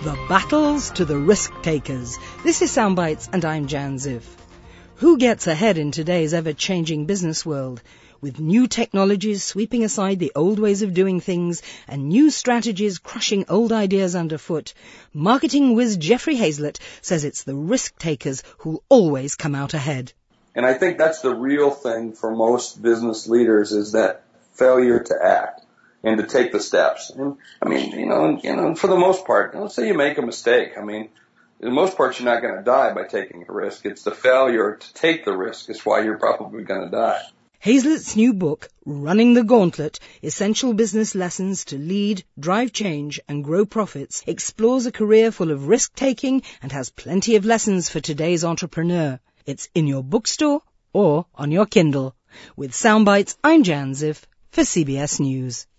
The battles to the risk takers. This is Soundbites and I'm Jan Ziv. Who gets ahead in today's ever-changing business world? With new technologies sweeping aside the old ways of doing things and new strategies crushing old ideas underfoot, marketing whiz Jeffrey Hayzlett says it's the risk takers who'll always come out ahead. And I think that's the real thing for most business leaders is that failure to act and to take the steps. And I mean, for the most part, let's say you make a mistake. I mean, for the most part, you're not going to die by taking a risk. It's the failure to take the risk is why you're probably going to die. Hayzlett's new book, Running the Gauntlet, Essential Business Lessons to Lead, Drive Change and Grow Profits, explores a career full of risk-taking and has plenty of lessons for today's entrepreneur. It's in your bookstore or on your Kindle. With Soundbites, I'm Jan Ziv for CBS News.